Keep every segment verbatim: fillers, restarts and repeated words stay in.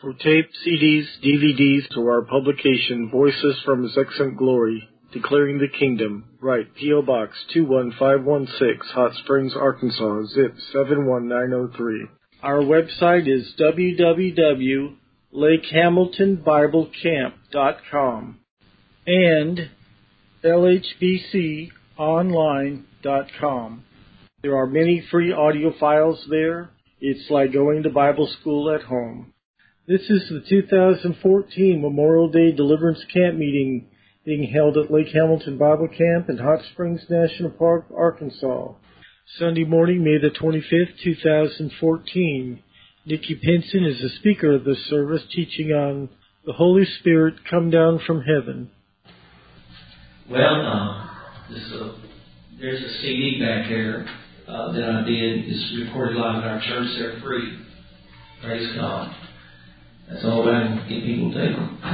For tape, C Ds, D V Ds, to our publication, Voices from His Excellent Glory, Declaring the Kingdom, write P O Box two one five one six, Hot Springs, Arkansas, zip seven one nine zero three. Our website is w w w dot lake hamilton bible camp dot com and l h b c online dot com. There are many free audio files there. It's like going to Bible school at home. This is the two thousand fourteen Memorial Day Deliverance Camp meeting being held at Lake Hamilton Bible Camp in Hot Springs National Park, Arkansas. Sunday morning, May the twenty-fifth, two thousand fourteen. Nikki Pinson is the speaker of this service, teaching on the Holy Spirit come down from heaven. Well, uh, this, uh, there's a C D back there uh, that I did. It's recorded live at our church. They're free. Praise God. That's all I can get people to take them.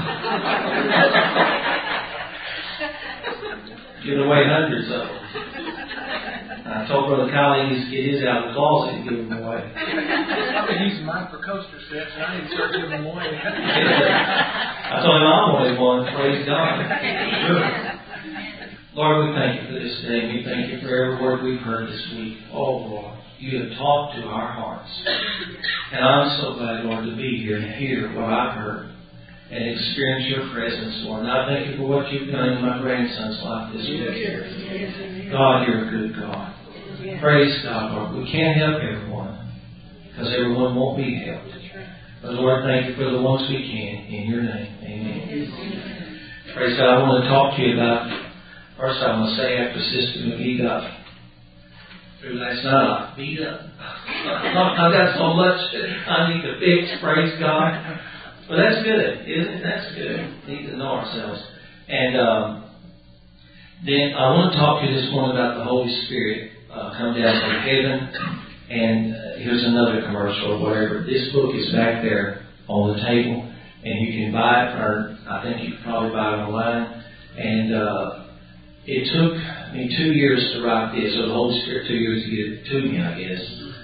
Giving away hundreds of them. I told Brother Kyle he needs to get his out of the closet and give them away. I've been using mine for coaster sets, and I need to start giving them away. I told him I wanted one. Praise God. Good. Lord, we thank you for this day. We thank you for every word we've heard this week. Oh, Lord, you have talked to our hearts. And I'm so glad, Lord, to be here and hear what I've heard and experience your presence, Lord. And I thank you for what you've done in my grandson's life this week. God, you're a good God. Praise God, Lord. We can't help everyone because everyone won't be helped. But, Lord, thank you for the ones we can. In your name, amen. Praise God. I want to talk to you about, first I want to say, after Sister McGee got through last night, I beat up. I've got so much I need to fix, praise God. Well, that's good, isn't it? That's good. We need to know ourselves. And um, then I want to talk to you this morning about the Holy Spirit uh, come down from heaven. And uh, here's another commercial or whatever. This book is back there on the table, and you can buy it, or I think you can probably buy it online. And uh, it took me two years to write this, or the Holy Spirit two years to get it to me, I guess.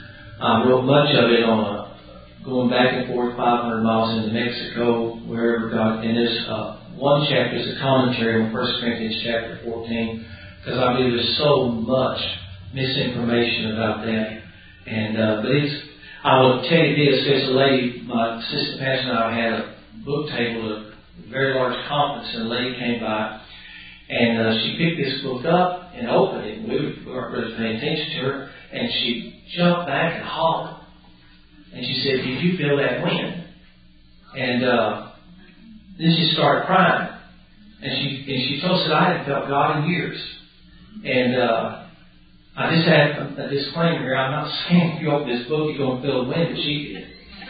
I wrote much of it on a, going back and forth five hundred miles into Mexico, wherever God. And there's uh, one chapter is a commentary on First Corinthians chapter fourteen, because I believe there's so much misinformation about that. And uh, but it's, I will tell you this: there's a lady, my assistant pastor and I had a book table at a very large conference, and a lady came by. And uh, she picked this book up and opened it. And we weren't really paying attention to her. And she jumped back and hollered. And she said, "Did you feel that wind?" And uh, then she started crying. And she and she told us that I hadn't felt God in years. And uh, I just had a, a disclaimer here. I'm not saying if you open this book, you're going to feel the wind, but she did.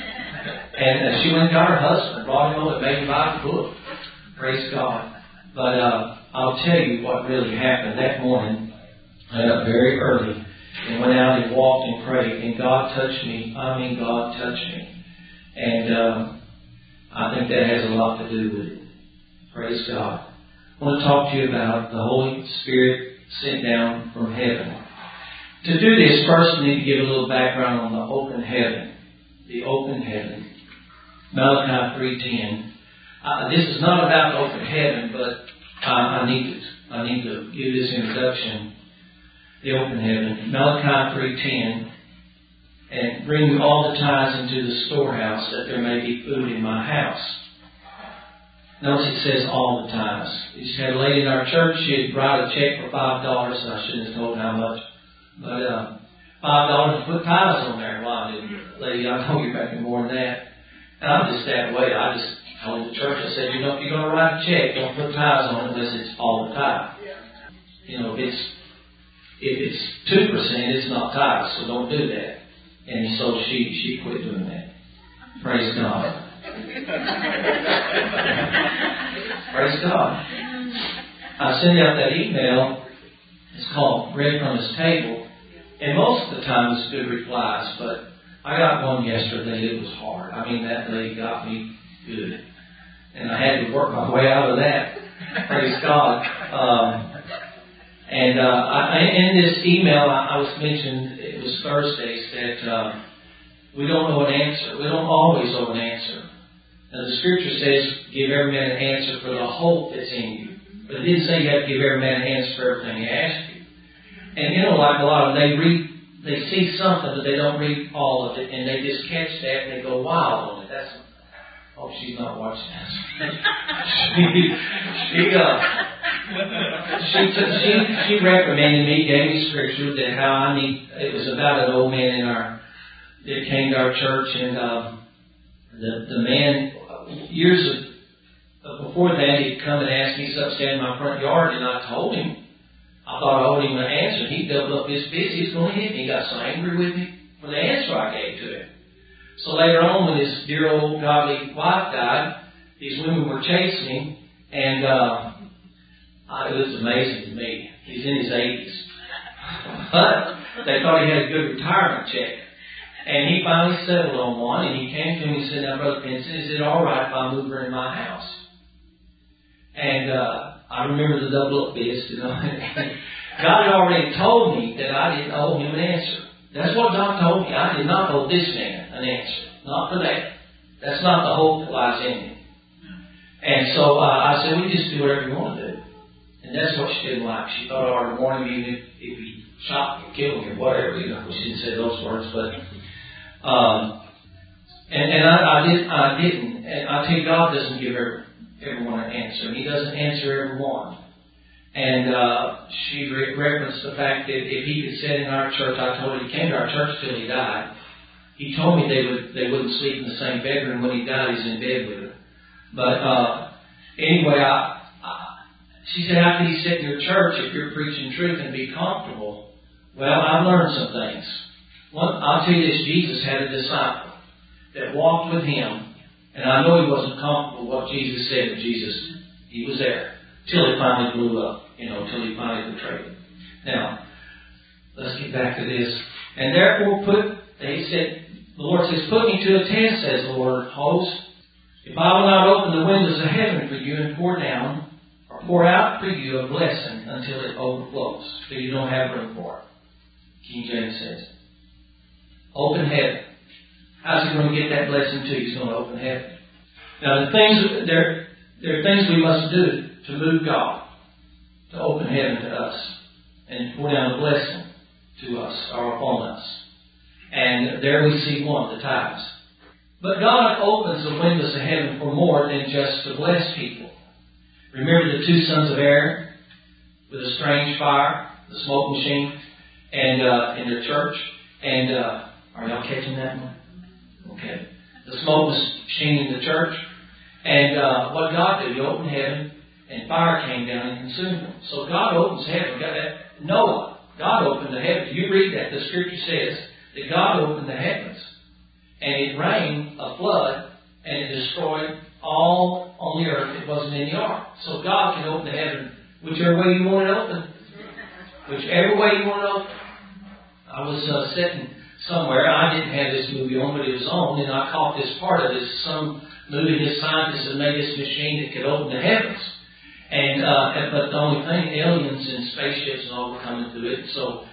And uh, she went and got her husband, brought him home, and made him buy the book. Praise God. But uh, I'll tell you what really happened. That morning, I got up very early and went out and walked and prayed. And God touched me. I mean, God touched me. And uh, I think that has a lot to do with it. Praise God. I want to talk to you about the Holy Spirit sent down from heaven. To do this, first we need to give a little background on the open heaven. The open heaven. Malachi three ten. Uh, this is not about the open heaven, but uh, I need to I need to give this introduction. The open heaven, Malachi three ten, and bring all the tithes into the storehouse, that there may be food in my house. Notice it says all the tithes. We just had a lady in our church. She had write a check for five dollars. I shouldn't have told how much, but uh, five dollars to put tithes on there. Well, I didn't, lady, I know you're making more than that. And I'm just that way. I just told the church, I said, you know, if you're going to write a check, don't put tithes on it unless it's all the tithe. You know, if it's if it's two percent, it's not tithes, so don't do that. And so she she quit doing that. Praise God. Praise God. I sent out that email. It's called Bread from His Table, and most of the time it's good replies, but I got one yesterday. It was hard. I mean, that lady got me good. And I had to work my way out of that. Praise God. Um, and uh, I, in this email, I, I was mentioned, it was Thursdays, that uh, we don't know an answer. We don't always know an answer. Scripture says, give every man an answer for the hope that's in you. But it didn't say you have to give every man an answer for everything he asks you. And you know, like a lot of them, they read, they see something, but they don't read all of it, and they just catch that and they go wild on it. That's, oh, she's not watching this. she, she, uh, she, she, she recommended me, gave me scripture that how I need, it was about an old man in our, that came to our church, and um, the, the man, years of, before that, he'd come and ask me something, stand in my front yard, and I told him. I thought I owed him an answer. He doubled up his fist. He was going to hit me. He got so angry with me for the answer I gave to him. So later on, when his dear old godly wife died, these women were chasing him, and uh, it was amazing to me. He's in his eighties. But they thought he had a good retirement check. And he finally settled on one, and he came to me and said, now, Brother Pinson, is it all right if I move her in my house? And uh, I remember the double up fist. You know. God had already told me that I didn't owe him an answer. That's what God told me. I did not owe this man an answer. Not for that. That's not the hope that lies in him. And so uh, I said, we just do whatever you want to do. And that's what she didn't like. She thought I ought to warn him if, if he shot me or killed me or whatever. You know, she didn't say those words, but um, and, and I, I did I didn't. And I tell you, God doesn't give every, everyone an answer. He doesn't answer everyone. And uh, she re- referenced the fact that if he could sit in our church, I told her he came to our church till he died. He told me they would they wouldn't sleep in the same bedroom. When he died, he's in bed with her. But uh, anyway, I, I, she said, how can you sit in your church if you're preaching truth and be comfortable? Well, I've learned some things. One, I'll tell you this: Jesus had a disciple that walked with him, and I know he wasn't comfortable with what Jesus said. But Jesus, he was there till it finally blew up. You know, till he finally betrayed him. Now, let's get back to this. And therefore put, they said, the Lord says, put me to a test, says the Lord of hosts. If I will not open the windows of heaven for you and pour down, or pour out for you a blessing until it overflows, so you don't have room for it. King James says, open heaven. How's he going to get that blessing to you? He's going to open heaven. Now, the things, there, there are things we must do to move God. To open heaven to us and pour down a blessing to us or upon us. And there we see one of the tithes. But God opens the windows of heaven for more than just to bless people. Remember the two sons of Aaron with a strange fire, the smoke machine, and uh, in their church. And uh, are y'all catching that one? Okay. The smoke machine in the church. And uh, what God did, He opened heaven. And fire came down and consumed them. So God opens heaven. God, that, Noah, God opened the heavens. You read that. The Scripture says that God opened the heavens. And it rained a flood. And it destroyed all on the earth. It wasn't in the ark. So God can open the heaven whichever way you want it open. Whichever way you want it open. I was uh, sitting somewhere. I didn't have this movie on, but it was on. And I caught this part of this. Some movie, this scientist had made this machine that could open the heavens. And uh, but the only thing, aliens and spaceships and all were coming through it. So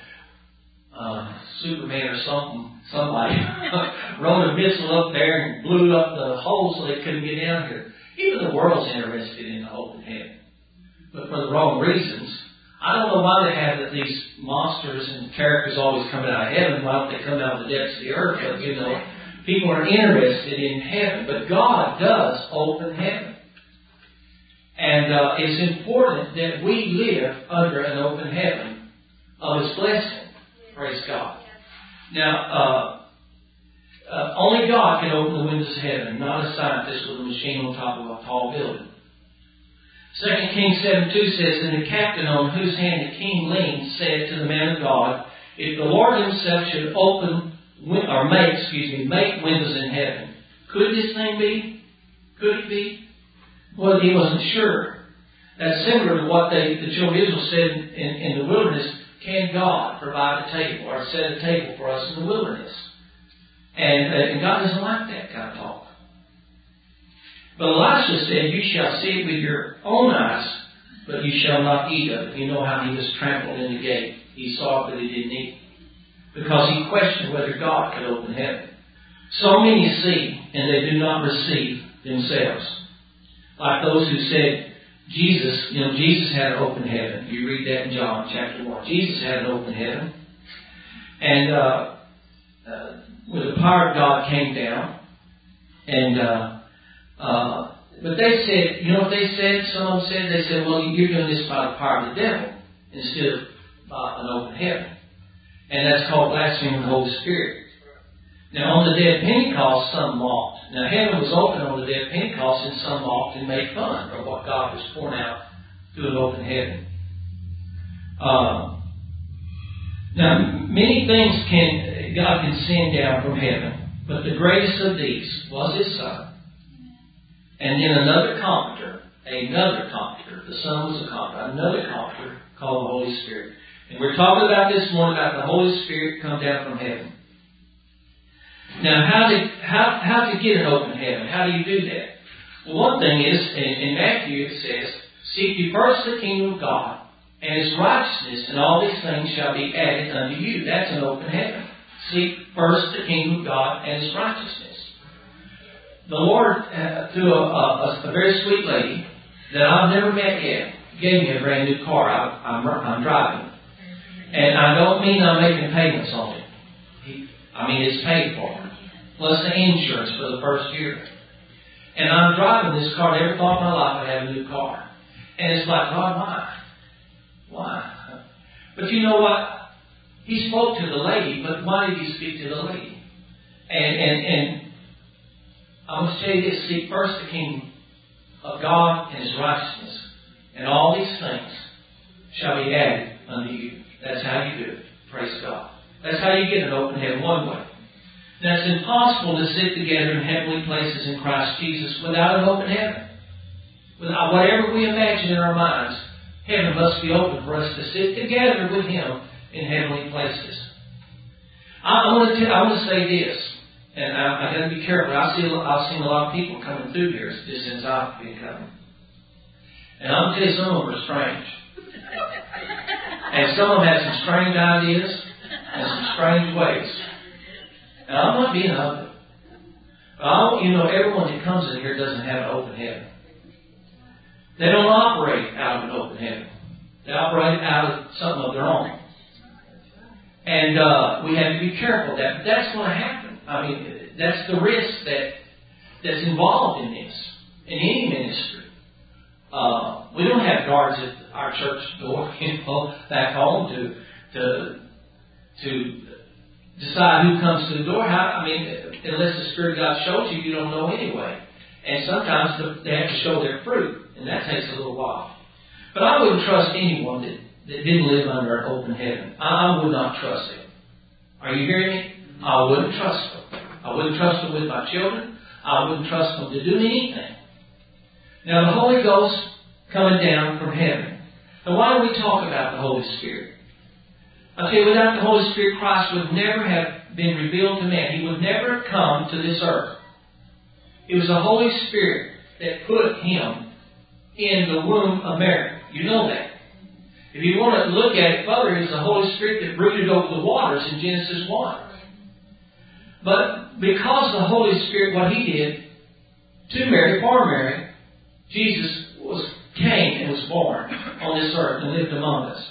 uh, Superman or something, somebody rode a missile up there and blew up the hole so they couldn't get down here. Even the world's interested in the open heaven, but for the wrong reasons. I don't know why they have that these monsters and characters always coming out of heaven. Why don't they come out of the depths of the earth? But you know, people are interested in heaven, but God does open heaven. And uh, it's important that we live under an open heaven of His blessing. Praise God. Now, uh, uh, only God can open the windows of heaven, not a scientist with a machine on top of a tall building. Second Kings seven two says, and the captain on whose hand the king leaned said to the man of God, if the Lord Himself should open, or make, excuse me, make windows in heaven, could this thing be? Could it be? Well, he wasn't sure. That's similar to what they, the children of Israel said in, in the wilderness. Can God provide a table or set a table for us in the wilderness? And, uh, and God doesn't like that kind of talk. But Elisha said, you shall see it with your own eyes, but you shall not eat of it. You know how he was trampled in the gate. He saw it, but he didn't eat. Because he questioned whether God could open heaven. So many see, and they do not receive themselves. Like those who said, Jesus, you know, Jesus had an open heaven. You read that in John chapter one. Jesus had an open heaven. And uh, uh, where the power of God came down. And, uh, uh, but they said, you know what they said? Some of them said, they said, well, you're doing this by the power of the devil instead of by an open heaven. And that's called blaspheming the Holy Spirit. Now, on the day of Pentecost, some mocked. Now, heaven was open on the day of Pentecost, and some mocked and made fun of what God was pouring out through an open heaven. Uh, now, many things can God can send down from heaven, but the greatest of these was His Son. And then another comforter, another comforter. The Son was a comforter, another comforter called the Holy Spirit. And we're talking about this morning about the Holy Spirit come down from heaven. Now, how to, how, how to get an open heaven? How do you do that? Well, one thing is, in, in Matthew it says, seek ye first the kingdom of God and His righteousness, and all these things shall be added unto you. That's an open heaven. Seek first the kingdom of God and His righteousness. The Lord, uh, through a, a, a very sweet lady that I've never met yet, gave me a brand new car. I, I'm, I'm driving. And I don't mean I'm making payments on it. He, I mean, it's paid for. Plus the insurance for the first year. And I'm driving this car. I never thought in my life I'd have a new car. And it's like, God, why? Why? But you know what? He spoke to the lady, but why did He speak to the lady? And, and, and I must tell you this. Seek first the kingdom of God and His righteousness. And all these things shall be added unto you. That's how you do it. Praise God. That's how you get an open heaven one way. Now, it's impossible to sit together in heavenly places in Christ Jesus without an open heaven. Without whatever we imagine in our minds, heaven must be open for us to sit together with Him in heavenly places. I, I want to tell, I want to say this, and I, I got to be careful. I see I've seen a lot of people coming through here just since I've been coming, and I'm going to tell you some of them are strange, and some of them have some strange ideas and some strange ways. And I'm not being ugly. But I want you to know everyone that comes in here doesn't have an open heaven. They don't operate out of an open heaven. They operate out of something of their own. And uh, we have to be careful of that. But that's going to happen. I mean, that's the risk that that's involved in this, in any ministry. Uh, we don't have guards at our church door, you know, back home to to to decide who comes to the door. How, I mean, unless the Spirit of God shows you, you don't know anyway. And sometimes the, they have to show their fruit, and that takes a little while. But I wouldn't trust anyone that, that didn't live under an open heaven. I, I would not trust them. Are you hearing me? I wouldn't trust them. I wouldn't trust them with my children. I wouldn't trust them to do anything. Now, the Holy Ghost coming down from heaven. Now, why do we talk about the Holy Spirit? Okay, without the Holy Spirit, Christ would never have been revealed to man. He would never have come to this earth. It was the Holy Spirit that put Him in the womb of Mary. You know that. If you want to look at it further, it's the Holy Spirit that brooded over the waters in Genesis one. But because the Holy Spirit, what He did to Mary, for Mary, Jesus was came and was born on this earth and lived among us.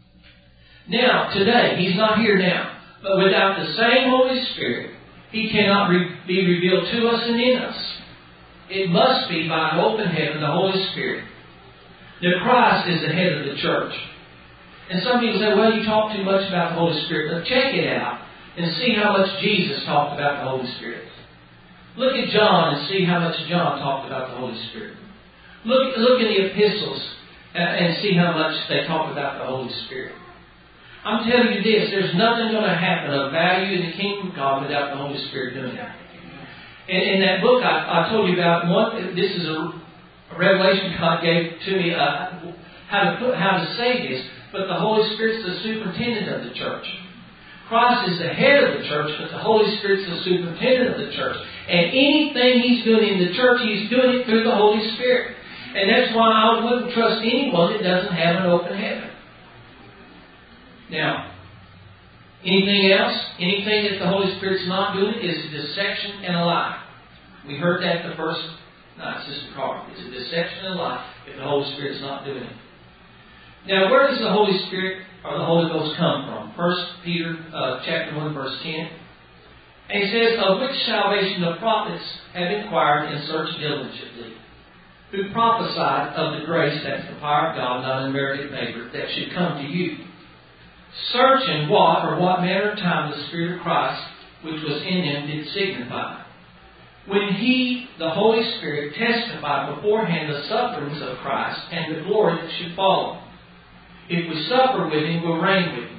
Now, today, He's not here now. But without the same Holy Spirit, He cannot re- be revealed to us and in us. It must be by an open heaven, the Holy Spirit. Now, Christ is the head of the church. And some people say, well, you talk too much about the Holy Spirit. But check it out and see how much Jesus talked about the Holy Spirit. Look at John and see how much John talked about the Holy Spirit. Look, look in the epistles and see how much they talk about the Holy Spirit. I'm telling you this, there's nothing going to happen of value in the kingdom of God without the Holy Spirit doing it. And in that book I, I told you about, one, this is a, a revelation God gave to me, uh, how to put, how to say this, but the Holy Spirit's the superintendent of the church. Christ is the head of the church, but the Holy Spirit's the superintendent of the church. And anything He's doing in the church, He's doing it through the Holy Spirit. And that's why I wouldn't trust anyone that doesn't have an open heaven. Now, Anything else? Anything that the Holy Spirit's not doing is a deception and a lie. We heard that the first night, Sister Carter. It's a deception and a lie if the Holy Spirit's not doing it. Now, where does the Holy Spirit or the Holy Ghost come from? First Peter uh, chapter one, verse ten. And he says, of which salvation the prophets have inquired and searched diligently, who prophesied of the grace, that's the power of God, not unmerited favor, that should come to you. Searching what or what manner of time the Spirit of Christ, which was in them, did signify, when He, the Holy Spirit, testified beforehand the sufferings of Christ and the glory that should follow. If we suffer with Him, we'll reign with Him.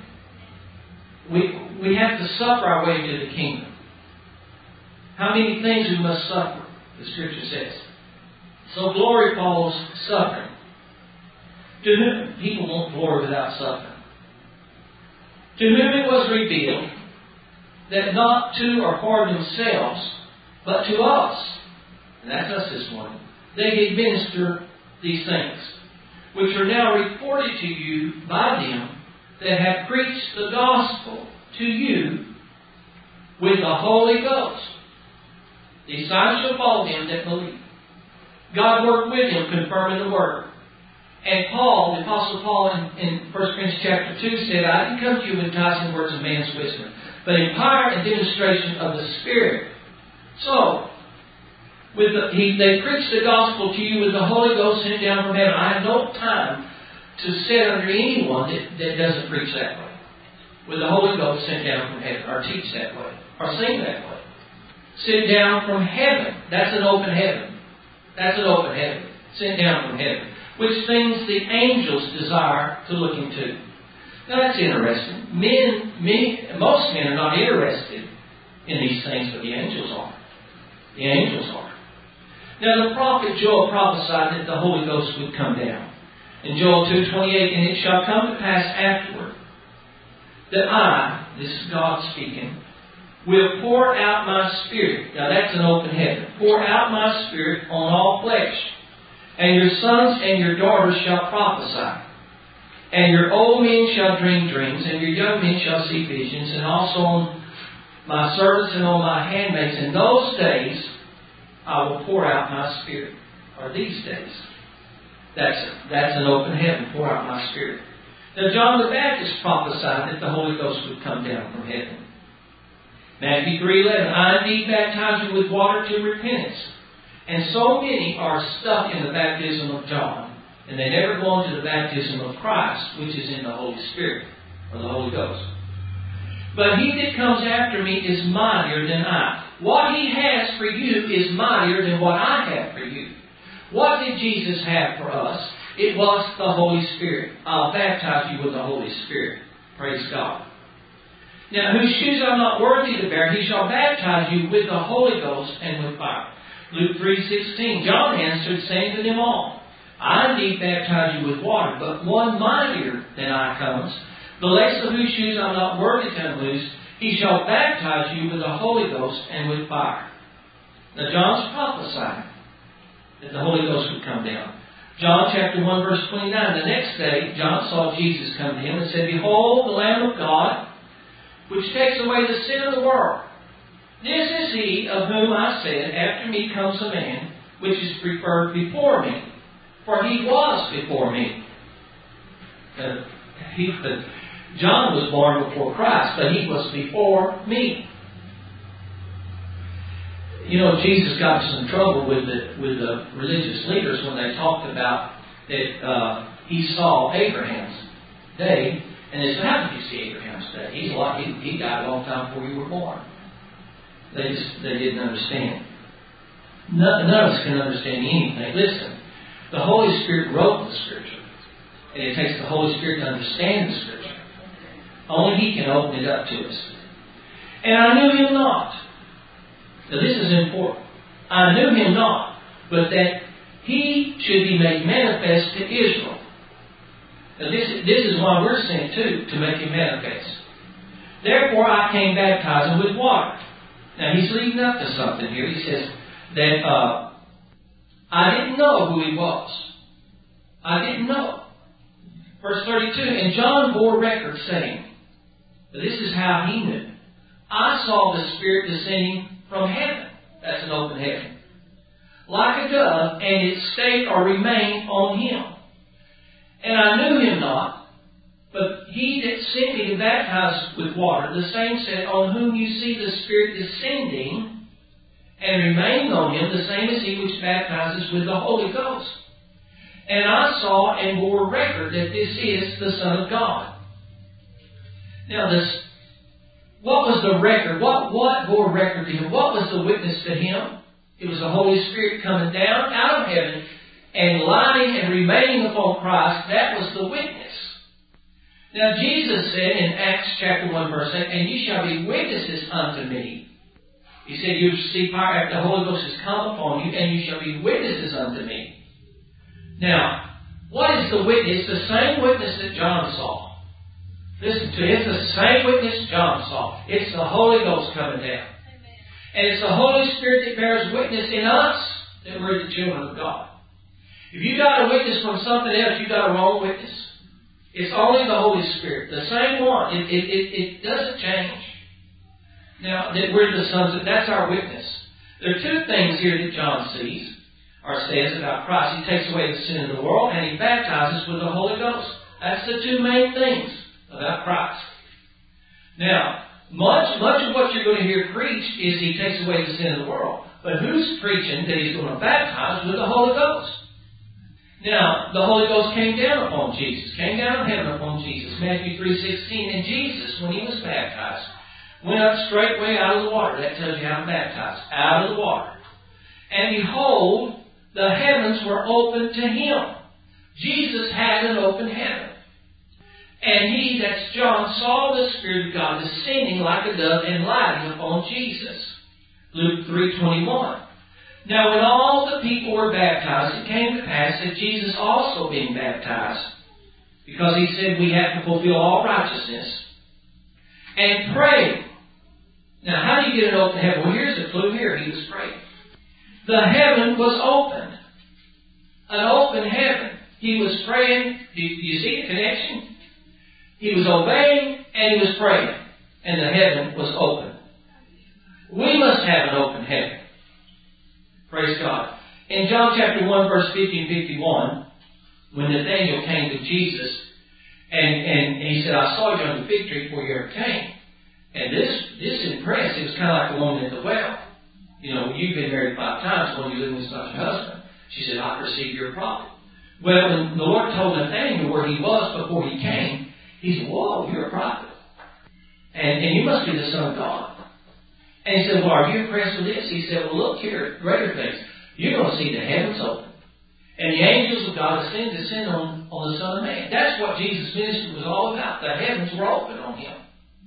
We, we have to suffer our way into the kingdom. How many things we must suffer, the Scripture says. So glory follows suffering. To whom people want glory without suffering. To whom it was revealed that not to or for themselves, but to us, and that's us this morning, they did minister these things, which are now reported to you by them that have preached the gospel to you with the Holy Ghost. These signs shall follow them that believe. God worked with him, confirming the word. And Paul, the Apostle Paul in, in First Corinthians chapter two said, I didn't come to you with enticing words of man's wisdom, but in power and demonstration of the Spirit. So, with the, he, they preached the gospel to you with the Holy Ghost sent down from heaven. I have no time to sit under anyone that, that doesn't preach that way. With the Holy Ghost sent down from heaven, or teach that way, or sing that way. Sent down from heaven. That's an open heaven. That's an open heaven. Sent down from heaven. Which things the angels desire to look into. Now that's interesting. Men, many, most men are not interested in these things, but the angels are. The angels are. Now the prophet Joel prophesied that the Holy Ghost would come down. In Joel two twenty-eight, and it shall come to pass afterward that I, this is God speaking, will pour out my Spirit. Now that's an open heaven. Pour out my Spirit on all flesh. And your sons and your daughters shall prophesy. And your old men shall dream dreams, and your young men shall see visions, and also on my servants and on my handmaids. In those days I will pour out my Spirit. Or these days. That's, that's an open heaven. Pour out my Spirit. Now John the Baptist prophesied that the Holy Ghost would come down from heaven. Matthew three eleven, I indeed baptize you with water to repentance. And so many are stuck in the baptism of John, and they never go into the baptism of Christ, which is in the Holy Spirit, or the Holy Ghost. But he that comes after me is mightier than I. What he has for you is mightier than what I have for you. What did Jesus have for us? It was the Holy Spirit. I'll baptize you with the Holy Spirit. Praise God. Now, whose shoes I'm not worthy to bear, he shall baptize you with the Holy Ghost and with fire. Luke three sixteen, John answered, saying to them all, I indeed baptize you with water, but one mightier than I comes, the lace of whose shoes I'm not worthy to unloose, he shall baptize you with the Holy Ghost and with fire. Now John's prophesying that the Holy Ghost would come down. John chapter one verse twenty-nine, the next day John saw Jesus come to him and said, Behold, the Lamb of God, which takes away the sin of the world. This is he of whom I said, After me comes a man, which is preferred before me, for he was before me. Uh, he, uh, John was born before Christ, but he was before me. You know, Jesus got in some trouble with the with the religious leaders when they talked about that uh, he saw Abraham's day, and they said, "How did you see Abraham's day? He's a lot. He, he died a long time before you were born." They just they didn't understand. None, none of us can understand anything. Listen, the Holy Spirit wrote the Scripture, and it takes the Holy Spirit to understand the Scripture. Only He can open it up to us. And I knew Him not. Now this is important. I knew Him not, but that He should be made manifest to Israel. Now this, this is why we're sent too, to make Him manifest. Therefore I came baptizing with water. Now he's leading up to something here. He says that uh, I didn't know who He was. I didn't know. Verse thirty-two, and John bore record saying, But this is how he knew. I saw the Spirit descending from heaven. That's an open heaven. Like a dove, and it stayed or remained on him. And I knew him not, but he that sent me to baptize with water, the same said, on whom you see the Spirit descending and remaining on him, the same is he which baptizes with the Holy Ghost. And I saw and bore record that this is the Son of God. Now, this, what was the record? What, what bore record to him? What was the witness to him? It was the Holy Spirit coming down out of heaven and lying and remaining upon Christ. That was the witness. Now, Jesus said in Acts chapter one, verse eight, and ye shall be witnesses unto me. He said, you receive power after the Holy Ghost has come upon you, and you shall be witnesses unto me. Now, what is the witness? The same witness that John saw. Listen to it. It's the same witness John saw. It's the Holy Ghost coming down. And it's the Holy Spirit that bears witness in us that we're the children of God. If you got a witness from something else, you got a wrong witness. It's only the Holy Spirit. The same one. It, it, it, it doesn't change. Now, that we're the sons of, that's our witness. There are two things here that John sees, or says about Christ. He takes away the sin of the world, and he baptizes with the Holy Ghost. That's the two main things about Christ. Now, much, much of what you're going to hear preached is he takes away the sin of the world. But who's preaching that he's going to baptize with the Holy Ghost? Now, the Holy Ghost came down upon Jesus, came down from heaven upon Jesus. Matthew three sixteen. And Jesus, when he was baptized, went up straightway out of the water. That tells you how to baptize. Out of the water. And behold, the heavens were opened to him. Jesus had an open heaven. And he, that's John, saw the Spirit of God descending like a dove and lighting upon Jesus. Luke three twenty-one. Now when all the people were baptized, it came to pass that Jesus also being baptized, because he said we have to fulfill all righteousness, and prayed. Now how do you get an open heaven? Well, here's the clue here. He was praying. The heaven was opened. An open heaven. He was praying. Do you see the connection? He was obeying and he was praying. And the heaven was open. We must have an open heaven. Praise God. In John chapter one, verse fifty and fifty-one, when Nathanael came to Jesus, and, and, and he said, I saw you on the fig tree before you ever came. And this, this impressed. It was kind of like the woman at the well. You know, you've been married five times when you live with your husband. She said, I perceive you're a prophet. Well, when the Lord told Nathanael where he was before he came, he said, whoa, you're a prophet. And, and you must be the Son of God. And he said, well, are you impressed with this? He said, well, look here, greater things. You're going to see the heavens open. And the angels of God ascend to descend on, on the Son of Man. That's what Jesus' ministry was all about. The heavens were open on him.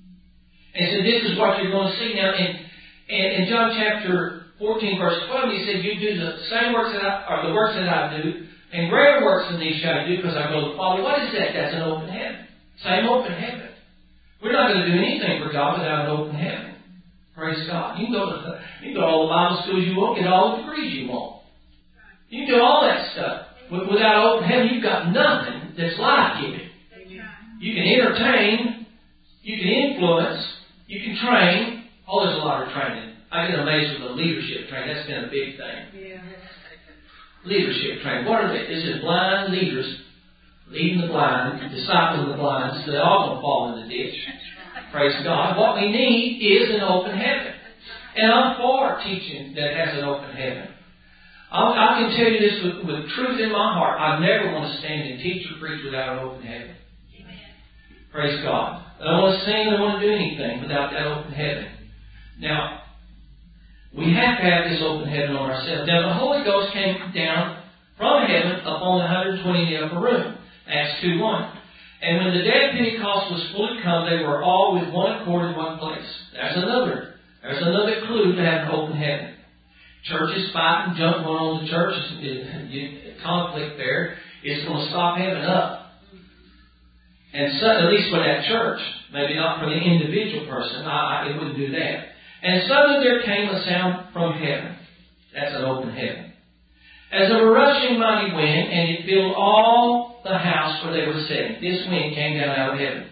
And he said, this is what you're going to see. Now, in, in, in John chapter fourteen, verse twelve, he said, you do the same works that I, or the works that I do, and greater works than these shall I do, because I go to the Father. What is that? That's an open heaven. Same open heaven. We're not going to do anything for God without an open heaven. Praise God. You can go to the, you can go to all the Bible schools you want, get all the degrees you want. You can do all that stuff. But without open heaven, you've got nothing that's life-giving. You can entertain. You can influence. You can train. Oh, there's a lot of training. I get amazed with the leadership training. That's been a big thing. Yeah. Leadership training. What are they? This is blind leaders leading the blind, discipling the blind, so they're all going to fall in the ditch. Praise God. What we need is an open heaven. And I'm for teaching that has an open heaven. I'll, I can tell you this with, with truth in my heart. I never want to stand and teach or preach without an open heaven. Amen. Praise God. I don't want to sing, I don't want to do anything without that open heaven. Now, we have to have this open heaven on ourselves. Now, the Holy Ghost came down from heaven upon the one hundred twenty in the upper room. Acts two one. And when the day of Pentecost was fully come, they were all with one accord in one place. There's another. There's another clue to have an open heaven. Churches fighting, jumping on the church, conflict there, is going to stop heaven up. And so, at least for that church, maybe not for the individual person, I, I, it wouldn't do that. And suddenly there came a sound from heaven. That's an open heaven. As of a rushing mighty wind, and it filled all the house where they were sitting. This wind came down out of heaven.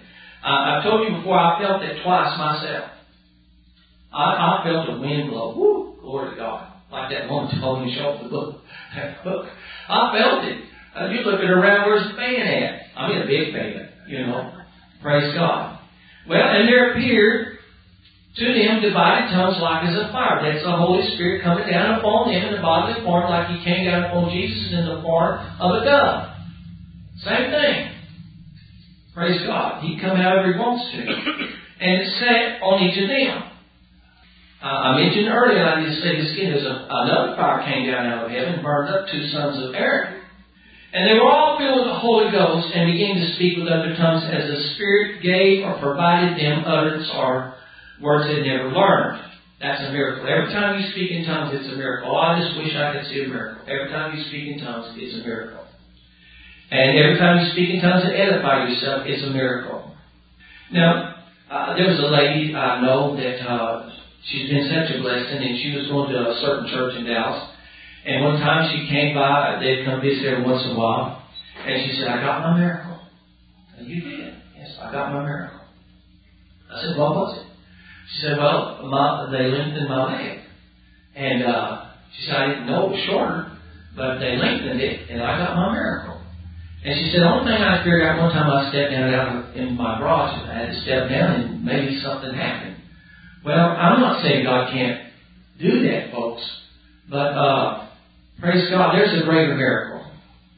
I, I've told you before, I felt that twice myself. I, I felt a wind blow. Woo! Glory to God. Like that woman told me to show the book. That book. I felt it. Uh, you're looking around, where's the fan at? I mean a big fan, you know. Praise God. Well, and there appeared to them divided tongues like as a fire. That's the Holy Spirit coming down upon them in the bodily form, like He came down upon Jesus in the form of a dove. Same thing. Praise God. He come however He wants to. And it sat on each of them. Uh, I mentioned earlier, I didn't say this again, there's a, another fire came down out of heaven and burned up two sons of Aaron. And they were all filled with the Holy Ghost and began to speak with other tongues as the Spirit gave or provided them utterance or words they'd never learned. That's a miracle. Every time you speak in tongues, it's a miracle. Oh, I just wish I could see a miracle. Every time you speak in tongues, it's a miracle. And every time you speak in tongues and edify yourself, it's a miracle. Now, uh, there was a lady I know that uh, she's been such a blessing, and she was going to a certain church in Dallas. And one time she came by, they'd come visit every once in a while, and she said, I got my miracle. And you did? Yes, I got my miracle. I said, what was it? She said, well, my, they lengthened my leg. And uh, she said, I didn't know it was shorter, but they lengthened it, and I got my miracle. And she said, the only thing I figured out one time I stepped down out in my garage, and I had to step down, and maybe something happened. Well, I'm not saying God can't do that, folks, but uh, praise God, there's a greater miracle.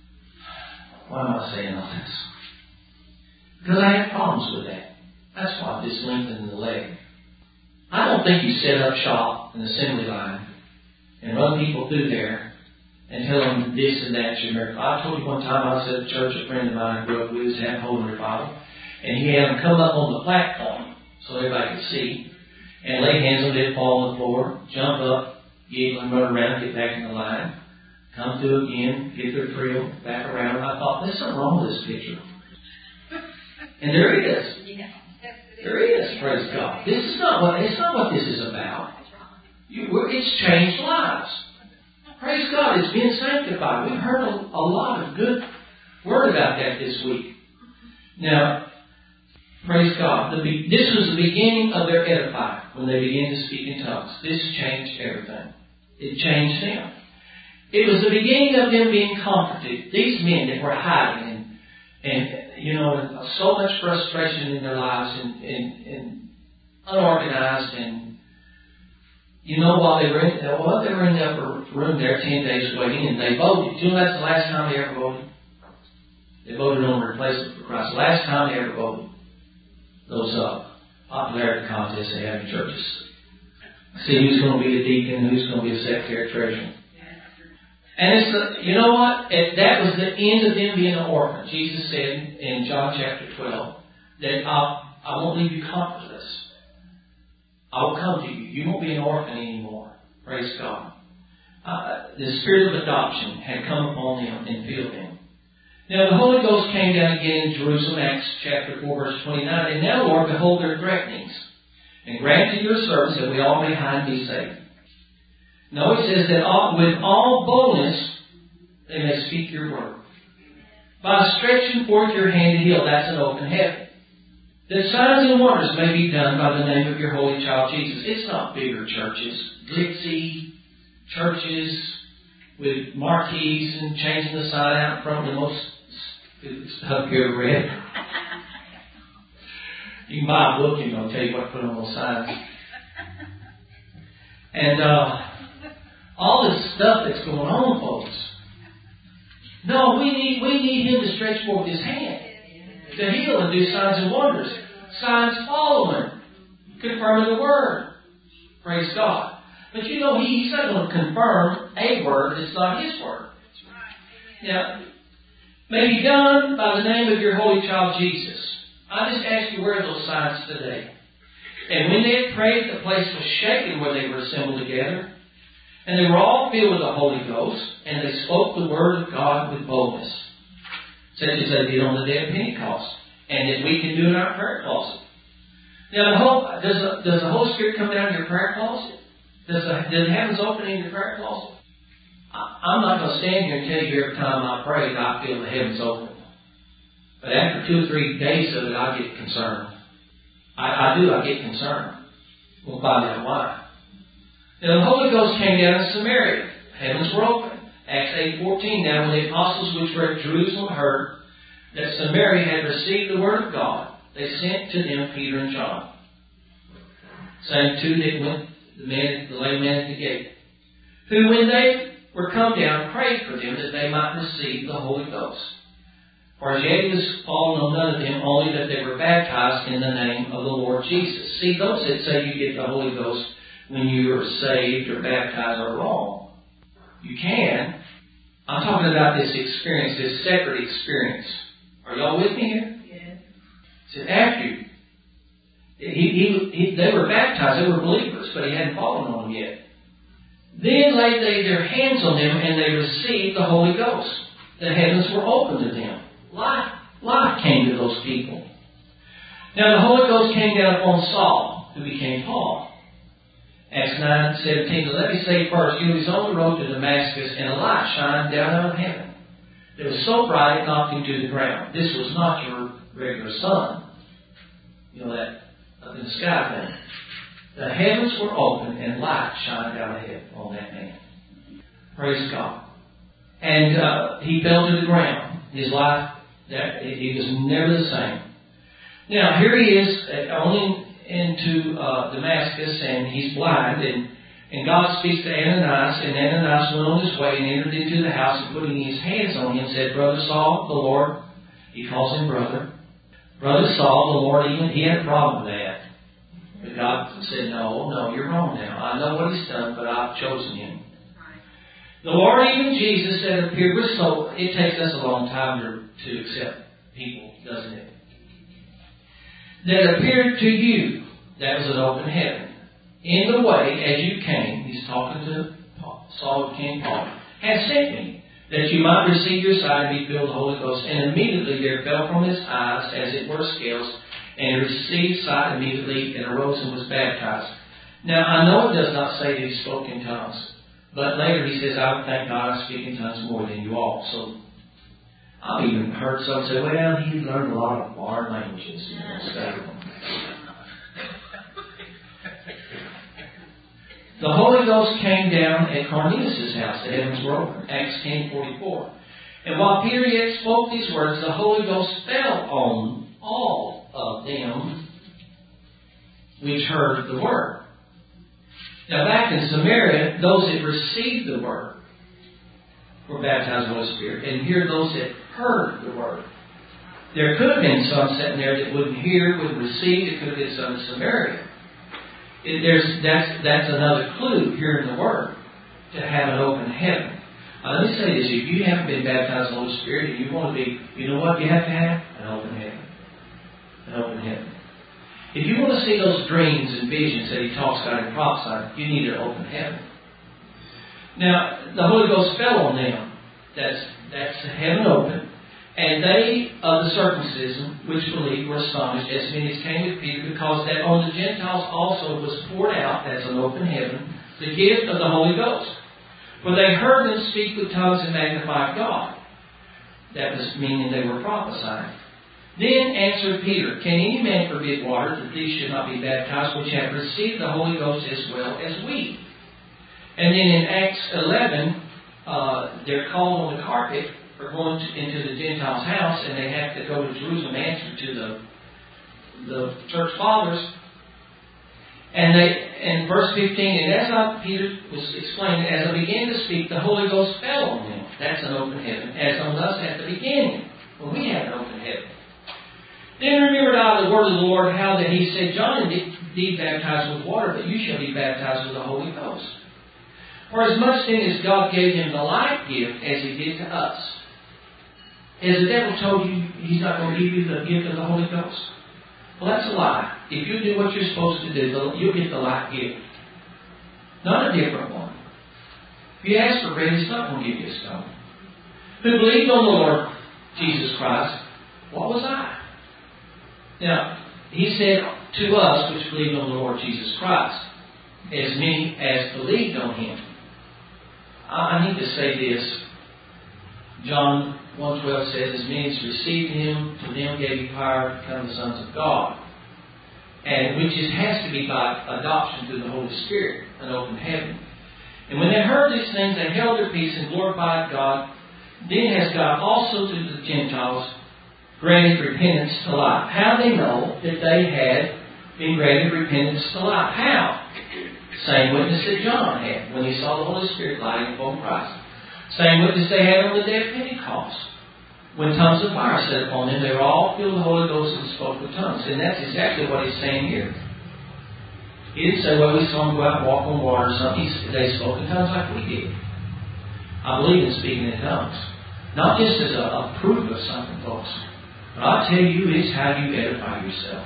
Why am I saying all this? Because I have problems with that. That's why this lengthening the leg. I don't think you set up shop in the assembly line and run people through there and tell them this and that's your miracle. I told you one time I was at a church, a friend of mine grew up with, was having Holy Revival, and he had them come up on the platform so everybody could see and lay hands on them, fall on the floor, jump up, giggle and run around, get back in the line, come through again, get their thrill, back around. I thought, there's something wrong with this picture. And there is. There is, praise God. This is not what, it's not what this is about. You, it's changed lives. Praise God, it's been sanctified. We've heard a, a lot of good word about that this week. Now, praise God. The, this was the beginning of their edifying when they began to speak in tongues. This changed everything. It changed them. It was the beginning of them being comforted. These men that were hiding and, and you know, so much frustration in their lives and, and, and unorganized and, you know, while they were in, while they were in the upper room there ten days waiting and they voted. You know that's the last time they ever voted? They voted on a replacement for Christ. The last time they ever voted. Those uh, popularity contests they have in churches. See who's going to be the deacon, who's going to be the secretary treasurer. And it's the, you know what? It, that was the end of them being an orphan. Jesus said in John chapter twelve that I'll, I won't leave you comfortless. I will come to you. You won't be an orphan anymore. Praise God. Uh, the spirit of adoption had come upon them and filled them. Now the Holy Ghost came down again in Jerusalem, Acts chapter four, verse twenty-nine. And now, Lord, behold their threatenings, and grant to your servants that we all may hide and be saved. No, it says that all, with all boldness they may speak your word. By stretching forth your hand to heal, that's an open heaven. That signs and wonders may be done by the name of your holy child Jesus. It's not bigger churches, glitzy churches with marquees and changing the sign out front, the most stuff you ever read. You can buy a book and it'll tell you what to put on those signs. And uh, all this stuff that's going on, folks. No, we need we need Him to stretch forth His hand to heal and do signs and wonders. Signs following, confirming the word. Praise God. But you know, he, He's not going to confirm a word that's not His word. Now, may be done by the name of your holy child Jesus. I just ask you, where are those signs today? And when they had prayed, the place was shaken where they were assembled together. And they were all filled with the Holy Ghost, and they spoke the word of God with boldness, such as they did on the day of Pentecost, and that we can do in our prayer closet. Now, the whole, does, the, does the Holy Spirit come down to your prayer closet? Does the, does the heavens open in your prayer closet? I, I'm not going to stand here and tell you every time I pray that I feel the heavens open. But after two or three days of it, I get concerned. I, I do. I get concerned. We'll find out why. Now the Holy Ghost came down in Samaria. Heavens were open. Acts eight fourteen. Now when the apostles which were at Jerusalem heard that Samaria had received the word of God, they sent to them Peter and John. Same two that went, the man, the lame man at the gate, who when they were come down prayed for them that they might receive the Holy Ghost. For as yet it was fallen on none of them, only that they were baptized in the name of the Lord Jesus. See, those that say you get the Holy Ghost when you are saved or baptized are wrong. You can. I'm talking about this experience, this separate experience. Are y'all with me here? Yes. He said, after you. He, he, he, they were baptized, they were believers, but he hadn't fallen on them yet. Then laid they their hands on them, and they received the Holy Ghost. The heavens were opened to them. Life, life came to those people. Now the Holy Ghost came down upon Saul, who became Paul. Acts nine seventeen. Let me say first, he was on the road to Damascus, and a light shined down out of heaven. It was so bright it knocked him to the ground. This was not your regular sun. You know that up in the sky thing. The heavens were open and light shined down ahead on that man. Praise God. And uh, he fell to the ground. His life, that he was never the same. Now here he is on into uh, Damascus, and he's blind, and, and God speaks to Ananias, and Ananias went on his way and entered into the house, and putting his hands on him, said, Brother Saul, the Lord, he calls him brother, Brother Saul, the Lord, even he had a problem with that. But God said, no, no, you're wrong now. I know what he's done, but I've chosen him. The Lord, even Jesus, that appeared, we're so, it takes us a long time to, to accept people, doesn't it? That appeared to you, that was an open heaven. In the way, as you came, he's talking to Paul, Saul, King Paul, has sent me, that you might receive your sight and be filled with the Holy Ghost. And immediately there fell from his eyes, as it were scales, and he received sight immediately, and arose and was baptized. Now, I know it does not say that he spoke in tongues, but later he says, I would thank God I speak in tongues more than you all. So, I've even heard some say, well, he learned a lot of foreign languages. You know, studied them. The Holy Ghost came down at Cornelius' house. The heavens were open. Acts ten forty-four. And while Peter yet spoke these words, the Holy Ghost fell on all of them which heard the word. Now back in Samaria, those that received the word were baptized with the Holy Spirit. And here those that heard the word. There could have been some sitting there that wouldn't hear, wouldn't receive. It could have been some in Samaria. It, there's, that's, that's another clue here in the Word, to have an open heaven. Uh, let me say this. If you haven't been baptized in the Holy Spirit and you want to be, you know what you have to have? An open heaven. An open heaven. If you want to see those dreams and visions that he talks about and prophesied, you need an open heaven. Now, the Holy Ghost fell on them. That's, that's heaven open. And they of the circumcision which believed were astonished, as many as came with Peter, because that on the Gentiles also was poured out, that's an open heaven, the gift of the Holy Ghost. For they heard them speak with tongues and magnify God. That was meaning they were prophesying. Then answered Peter, Can any man forbid water, that these should not be baptized, which have received the Holy Ghost as well as we? And then in Acts eleven, uh, they're called on the carpet for going to, into the Gentiles' house, and they have to go to Jerusalem and answer to the the church fathers. And they, in verse fifteen, and as I, Peter was explaining, as I began to speak, the Holy Ghost fell on them. That's an open heaven, as on us at the beginning, when we had an open heaven. Then remembered I the word of the Lord, how that he said, John indeed baptized with water, but you shall be baptized with the Holy Ghost. For as much then as God gave him the like gift as he did to us. Has the devil told you he's not going to give you the gift of the Holy Ghost? Well, that's a lie. If you do what you're supposed to do, you'll get the like gift. Not a different one. If you ask for bread, he's not going to give you a stone. Who believed on the Lord Jesus Christ, what was I? Now, he said to us, which believed on the Lord Jesus Christ, as many as believed on him. I need to say this. John one twelve says, as many as received him, to them gave he power to become the sons of God. and which is, has to be by adoption through the Holy Spirit, an open heaven. And when they heard these things, they held their peace and glorified God. Then has God also to the Gentiles granted repentance to life. How they know that they had been granted repentance to life? How? Same witness that John had when he saw the Holy Spirit lighting upon Christ. Same witness they had on the day of Pentecost. When tongues of fire set upon them, they were all filled with the Holy Ghost and spoke with tongues. And that's exactly what he's saying here. He didn't say, well, we saw them go out and walk on water or something. He said, they spoke in tongues like we did. I believe in speaking in tongues. Not just as a, a proof of something, folks. But I'll tell you, it's how you edify yourself.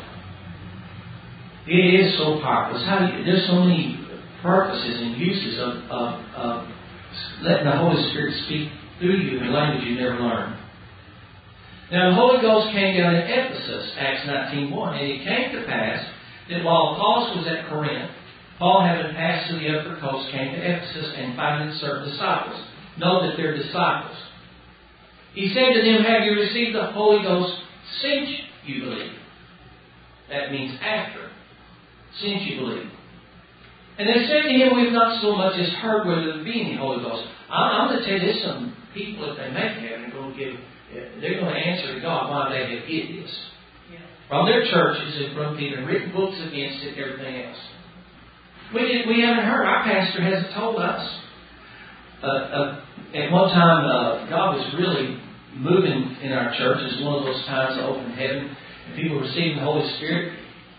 It is so powerful. It's how you, there's so many purposes and uses of, of, of letting the Holy Spirit speak through you in a language you never learned. Now the Holy Ghost came down at Ephesus, Acts nineteen one, and it came to pass that while Apollos was at Corinth, Paul, having passed to the upper coast, came to Ephesus and finding certain disciples. Know that they're disciples. He said to them, have you received the Holy Ghost since you believe? That means after. Since you believe. And they said to him, we've not so much as heard whether there be any Holy Ghost. I'm, I'm going to tell you, there's some people, if they make heaven, are going to give, they're going to answer to God why they have hid this. Yeah. From their churches and from people, written books against it and everything else. We, did, we haven't heard. Our pastor hasn't told us. Uh, uh, at one time, uh, God was really moving in our church. It was one of those times of open heaven, and people receiving the Holy Spirit.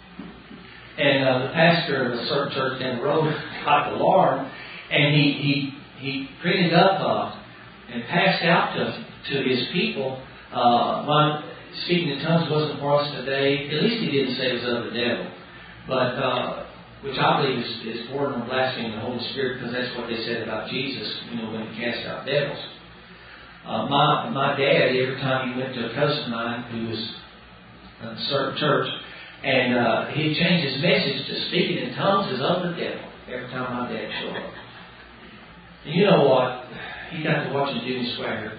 And uh, the pastor of a certain church down the road got the alarm, and he he he printed up uh, and passed out to to his people. Uh, one, speaking in tongues wasn't for us today. At least he didn't say it was of the devil, but uh, which I believe is, is bordering on blaspheming the Holy Spirit, because that's what they said about Jesus. You know, when he cast out devils. Uh, my my dad, every time he went to a cousin of mine who was in a certain church. And uh, he'd change his message to speaking in tongues is of the devil every time my dad showed up. And you know what? He got to watching Jimmy Swagger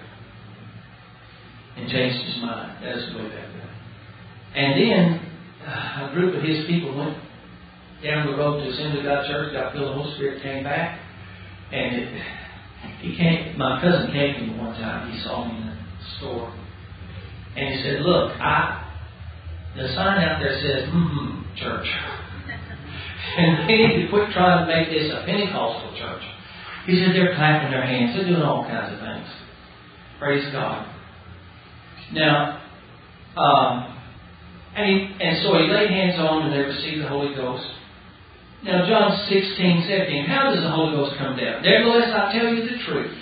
and changed his mind. That's the way back there. And then uh, a group of his people went down the road to Assembly of God Church, got filled with the Holy Spirit, came back. And it, he came. My cousin came to me one time. He saw me in the store. And he said, look, I... The sign out there says, mm-hmm, church. And they need to quit trying to make this a Pentecostal church. He said they're clapping their hands. They're doing all kinds of things. Praise God. Now, um, and, he, and so he laid hands on them and they received the Holy Ghost. Now, John sixteen, seventeen, how does the Holy Ghost come down? Nevertheless, I tell you the truth.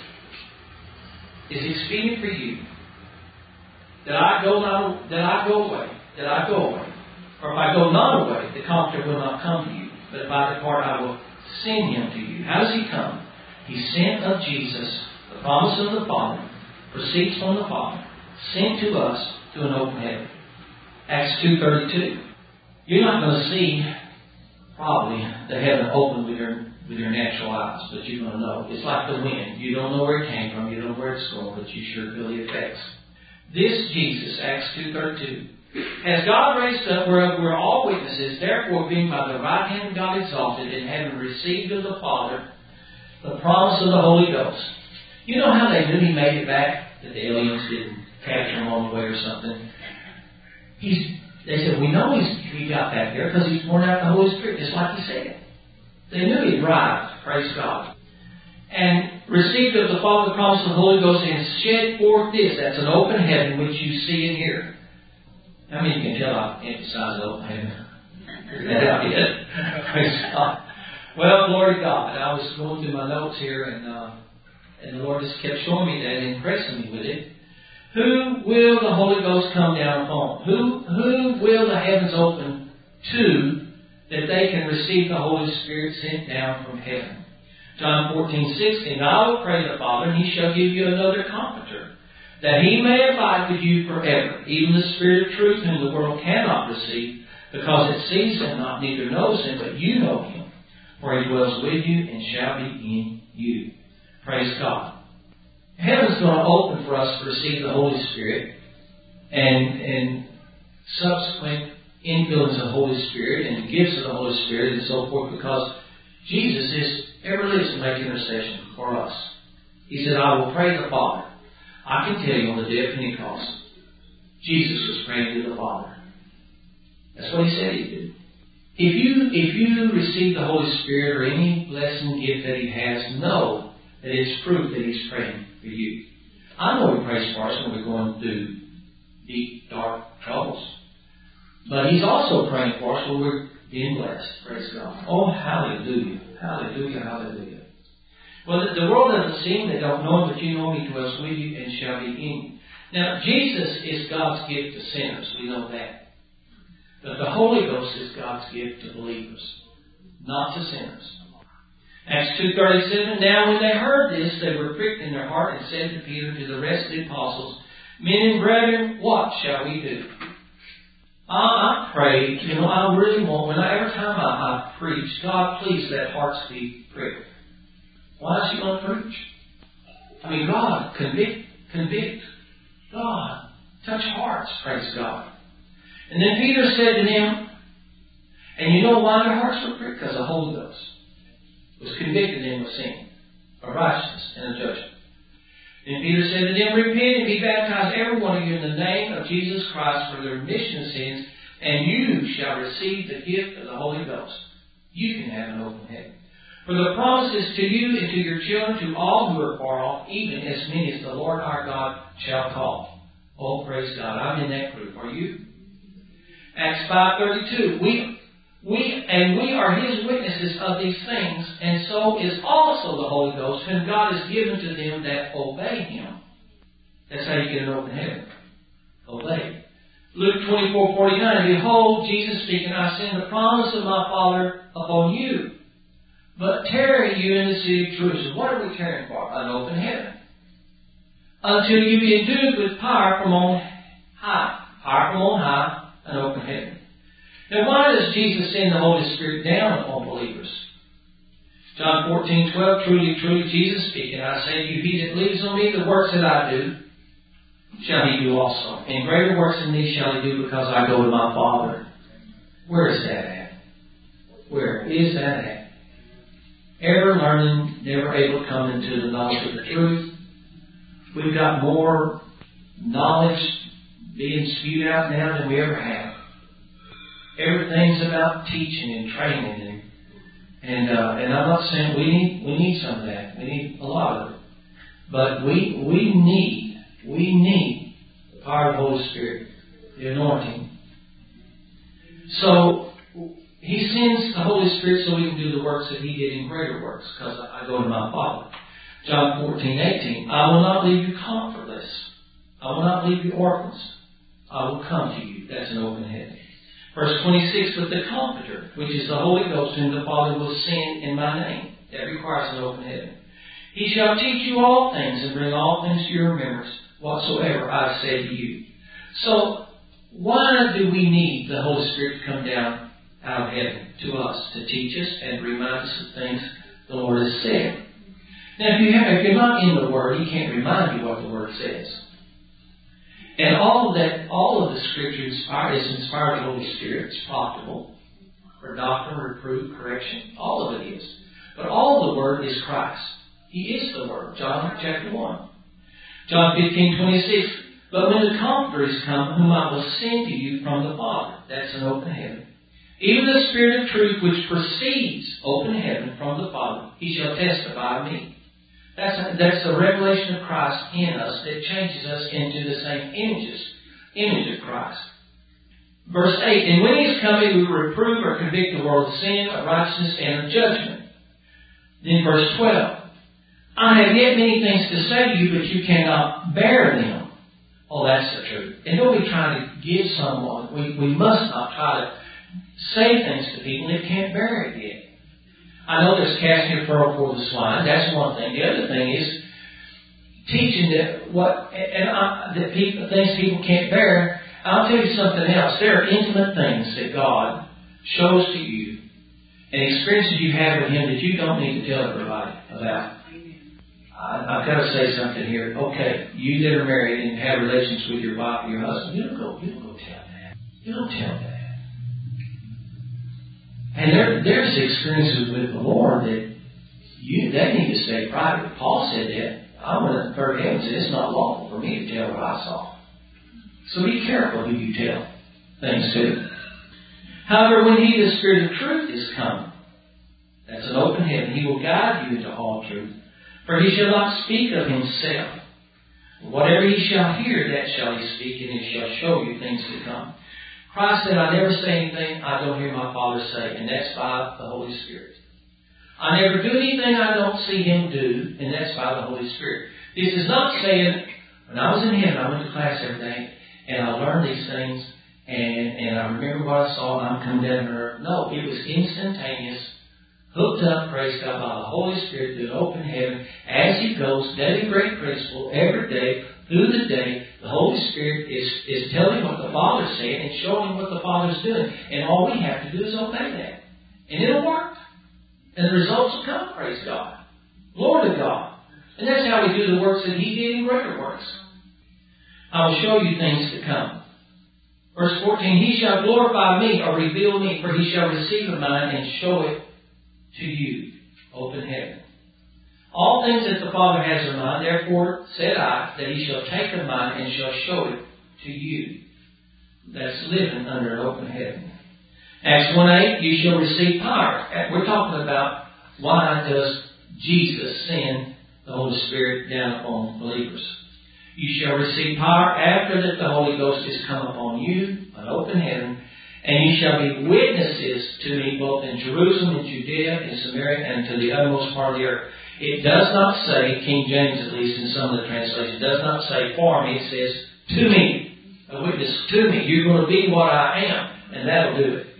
It's expedient for you that I go not, that I go away. That I go away. Or if I go not away, the Comforter will not come to you. But if I depart, I will send him to you. How does he come? He sent of Jesus, the promise of the Father, proceeds from the Father, sent to us to an open heaven. Acts two thirty-two. You're not going to see, probably, the heaven open with your, with your natural eyes, but you're going to know. It's like the wind. You don't know where it came from, you don't know where it's going, but you sure feel the effects. This Jesus, Acts two thirty-two, has God raised up whereof we're all witnesses, therefore being by the right hand of God exalted, and having received of the Father the promise of the Holy Ghost. You know how they knew he made it back? That the aliens didn't capture him on the way or something. He's, they said, we know he's, he got back there because he's pouring out the Holy Spirit, just like he said. They knew he'd arrived, praise God. And received of the Father the promise of the Holy Ghost, and shed forth this. That's an open heaven which you see and hear. How many can tell I emphasize the open heaven? Yeah, I did. Praise God. Well, glory to God. I was going through my notes here, and uh, and the Lord just kept showing me that and impressing me with it. Who will the Holy Ghost come down upon? Who who will the heavens open to that they can receive the Holy Spirit sent down from heaven? John fourteen sixteen. I will pray the Father, and he shall give you another Comforter, that he may abide with you forever, even the Spirit of truth, whom the world cannot receive, because it sees him not, neither knows him, but you know him, for he dwells with you and shall be in you. Praise God. Heaven's going to open for us to receive the Holy Spirit, and, and subsequent influence of the Holy Spirit and the gifts of the Holy Spirit and so forth, because Jesus is ever lives to make intercession for us. He said, I will pray the Father. I can tell you on the day of Pentecost, Jesus was praying to the Father. That's what He said He'd do. If you, if you receive the Holy Spirit or any blessing gift that He has, know that it's proof that He's praying for you. I know He prays for us when we're going through deep, dark troubles. But He's also praying for us when we're being blessed. Praise God. Oh, hallelujah. Hallelujah, hallelujah. Well, the, the world doesn't see Him. They don't know Him, but you know He dwells with you and shall be in you. Now, Jesus is God's gift to sinners. We know that. But the Holy Ghost is God's gift to believers, not to sinners. Acts two thirty-seven, now when they heard this, they were pricked in their heart and said to Peter and to the rest of the apostles, Men and brethren, what shall we do? I, I pray, you know, I really want, when I, every time I, I preach, God, please let hearts be pricked. Why is He going to preach? I mean, God, convict, convict. God, touch hearts, praise God. And then Peter said to them, and you know why their hearts were pricked? Because the Holy Ghost was convicting them of sin, of righteousness, and of judgment. Then Peter said to them, Repent and be baptized, every one of you, in the name of Jesus Christ for the remission of sins, and you shall receive the gift of the Holy Ghost. You can have an open heaven. For the promise is to you and to your children, to all who are far off, even as many as the Lord our God shall call. Oh, praise God. I'm in that group. Are you? Acts five thirty-two. We, we, and we are His witnesses of these things, and so is also the Holy Ghost, whom God has given to them that obey Him. That's how you get an open heaven. Obey. Luke twenty-four forty-nine. Behold, Jesus speaking, I send the promise of my Father upon you. But tarry you in the city of Jerusalem. What are we tarrying for? An open heaven. Until you be endued with power from on high. Power from on high. An open heaven. Now, why does Jesus send the Holy Spirit down upon believers? John fourteen twelve, Truly, truly, Jesus speaking, I say to you, He that believes on me, the works that I do, shall he do also. And greater works than these shall he do, because I go to my Father. Where is that at? Where is that at? Ever learning, never able to come into the knowledge of the truth. We've got more knowledge being spewed out now than we ever have. Everything's about teaching and training, and and uh, and I'm not saying we need we need some of that. We need a lot of it, but we we need we need the power of the Holy Spirit, the anointing. So He sends the Holy Spirit so we can do the works that He did in greater works, because I go to my Father. John fourteen eighteen. I will not leave you comfortless. I will not leave you orphans. I will come to you. That's an open heaven. Verse twenty-six, but the Comforter, which is the Holy Ghost, whom the Father will send in my name. That requires an open heaven. He shall teach you all things and bring all things to your remembrance, whatsoever I say to you. So, why do we need the Holy Spirit to come down out of heaven to us to teach us and remind us of things the Lord has said? Now, if, you have, if you're not in the Word, He can't remind you what the Word says. And all of that, all of the Scripture inspired, is inspired by the Holy Spirit. It's profitable for doctrine, reproof, correction. All of it is. But all of the Word is Christ. He is the Word. John chapter one. John fifteen twenty-six. But when the Comforter is come, whom I will send to you from the Father. That's an open heaven. Even the Spirit of truth which proceeds open heaven from the Father, He shall testify of me. That's a, that's the revelation of Christ in us that changes us into the same images, image of Christ. Verse eight, and when He is come, He will reprove or convict the world of sin, of righteousness, and of judgment. Then verse twelve, I have yet many things to say to you, but you cannot bear them. Oh, that's the truth. And don't be trying to give someone, we, we must not try to say things to people that can't bear it yet. I know there's casting a pearl before the swine. That's one thing. The other thing is teaching that what and I, that people things people can't bear. I'll tell you something else. There are intimate things that God shows to you and experiences you have with Him that you don't need to tell everybody about. I, I've got to say something here. Okay, you that are married and have relations with your wife or your husband, you don't go. You don't go tell that. You don't tell that. And there, there's experiences with the Lord that you they need to stay private. Paul said that. I went to third heaven and said, it's not lawful for me to tell what I saw. So be careful who you tell things to. However, when He, the Spirit of truth, is come, that's an open heaven, He will guide you into all truth. For He shall not speak of Himself. Whatever He shall hear, that shall He speak, and He shall show you things to come. Christ said, I never say anything I don't hear my Father say, and that's by the Holy Spirit. I never do anything I don't see Him do, and that's by the Holy Spirit. This is not saying, when I was in heaven, I went to class every day, and I learned these things, and, and I remember what I saw, and I'm coming down to earth. No, it was instantaneous, hooked up, praise God, by the Holy Spirit through an open heaven, as He goes, daily great principle, every day, through the day, the Holy Spirit is, is telling what the Father's saying and showing what the Father's doing. And all we have to do is obey that. And it'll work. And the results will come, praise God. Glory to God. And that's how we do the works that He did in greater works. I will show you things to come. Verse fourteen, He shall glorify me or reveal me, for He shall receive of mine and show it to you. Open heaven. All things that the Father has in mind, therefore said I, that He shall take of mine and shall show it to you. That's living under an open heaven. Acts one eight, you shall receive power. We're talking about why does Jesus send the Holy Spirit down upon believers. You shall receive power after that the Holy Ghost is come upon you, an open heaven, and you shall be witnesses to me both in Jerusalem and Judea and Samaria and to the uttermost part of the earth. It does not say, King James at least in some of the translations, does not say for me, it says to me, a witness to me. You're going to be what I am, and that'll do it.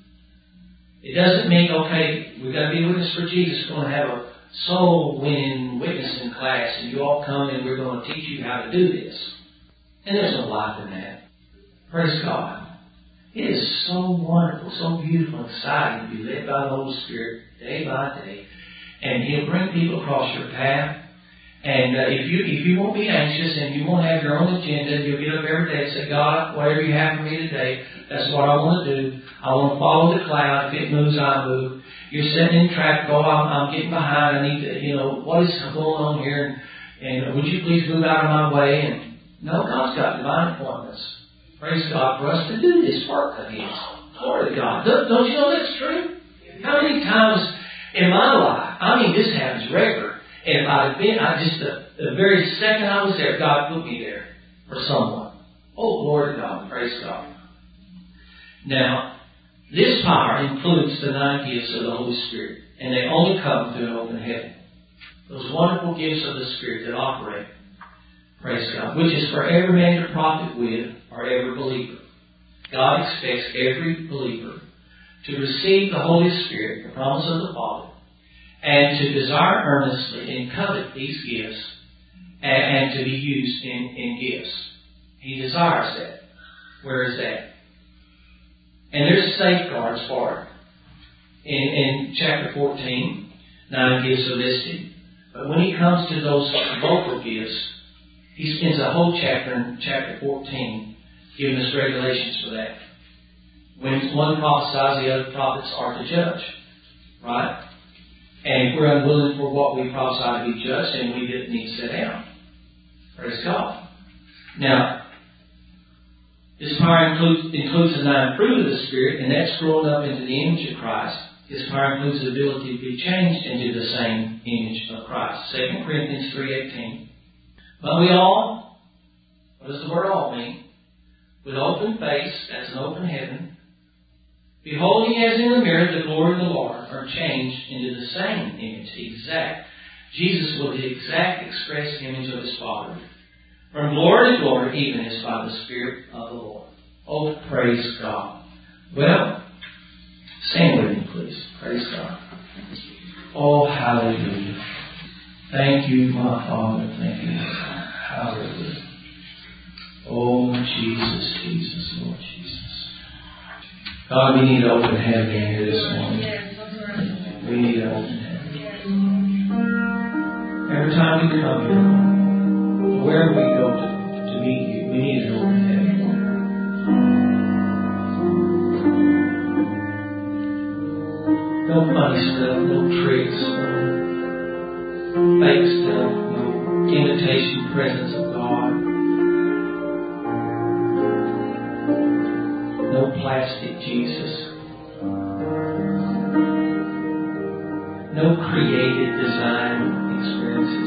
It doesn't mean, okay, we've got to be a witness for Jesus. We're going to have a soul-winning witnessing class, and you all come and we're going to teach you how to do this. And there's no life in that. Praise God. It is so wonderful, so beautiful and exciting to be led by the Holy Spirit day by day. And He'll bring people across your path. And uh, if you if you won't be anxious and you won't have your own agenda, you'll get up every day and say, God, whatever you have for me today, that's what I want to do. I want to follow the cloud. If it moves, I move. You're sitting in traffic. Oh, I'm, I'm getting behind. I need to, you know, what is going on here? And, and would you please move out of my way? And no, God's got divine appointments. Praise God for us to do this work of His. Glory to God. Don't, don't you know that's true? How many times in my life, I mean, this happens regular. And if I'd been, I just, the, the very second I was there, God put me there for someone. Oh, glory to God. Praise God. Now, this power includes the nine gifts of the Holy Spirit. And they only come through an open heaven. Those wonderful gifts of the Spirit that operate. Praise God. Which is for every man to profit with or every believer. God expects every believer to receive the Holy Spirit, the promise of the Father, and to desire earnestly and covet these gifts and, and to be used in, in gifts. He desires that. Where is that? And there's safeguards for it. In, in chapter fourteen, nine gifts are listed. But when he comes to those vocal gifts, he spends a whole chapter in chapter fourteen giving us regulations for that. When one prophesies, the other prophets are to judge. Right? And if we're unwilling for what we prophesy to be judged, then we need to sit down. Praise God. Now, His power includes, includes the nine fruit of the Spirit, and that's growing up into the image of Christ. His power includes the ability to be changed into the same image of Christ. Second Corinthians three eighteen. But we all, what does the word all mean? With open face, that's an open heaven, beholding as in a mirror the glory of the Lord, are changed into the same image, exact. Jesus was the exact express image of His Father. From glory to glory, even as by the Spirit of the Lord. Oh, praise God. Well, stand with me, please. Praise God. Oh, hallelujah. Thank you, my Father. Thank you, my God. Hallelujah. Oh, Jesus, Jesus, Lord Jesus. God, we need to open heaven here this morning. We need to open heaven. Every time we come here, Lord, wherever we go to, to meet you, we need an open heaven. stuff, no tricks, no fake stuff, no imitation presence of God. No plastic Jesus. No created design experiences.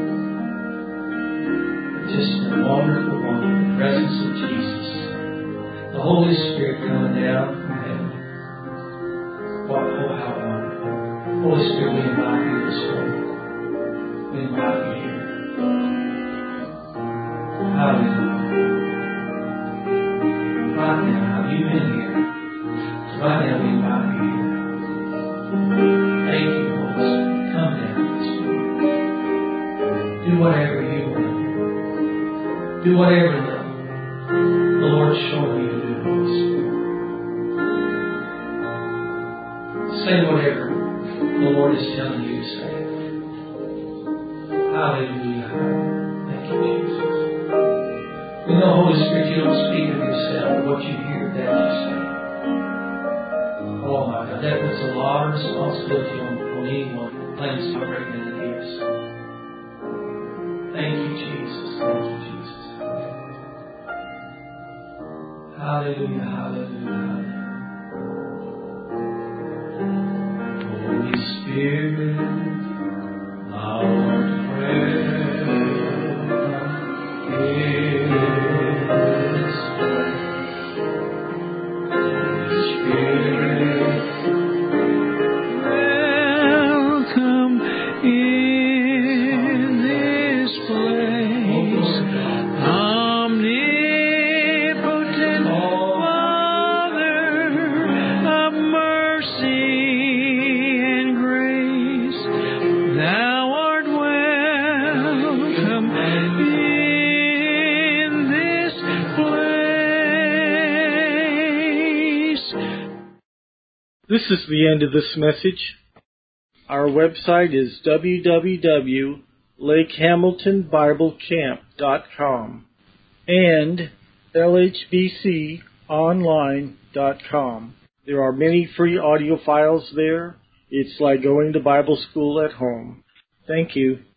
Just a wonderful one, the presence of Jesus. The Holy Spirit coming down from heaven. Oh, oh how wonderful. Holy Spirit, we invite you this morning. We invite you here. Hallelujah. Right now, have you been here? Right now, we invite you here. Thank you, Holy Spirit. Come down this morning. Do whatever you want. Do whatever the, the Lord's showing you to do, Holy Spirit. Say whatever the Lord is telling you to say. Hallelujah. Thank you, Jesus. We know, Holy Spirit, you don't speak of yourself, but what you hear, that you say. Oh my God, that puts a lot of responsibility on, on anyone playing so great than it is. Thank you, Jesus. Thank you, Jesus. Hallelujah, hallelujah, hallelujah. Holy Spirit, our prayer is Holy Spirit, welcome in this place. Omnipotent Father of mercy and grace, Thou art welcome in this place. This is the end of this message. Our website is w w w dot lake hamilton bible camp dot com and l h b c online dot com. There are many free audio files there. It's like going to Bible school at home. Thank you.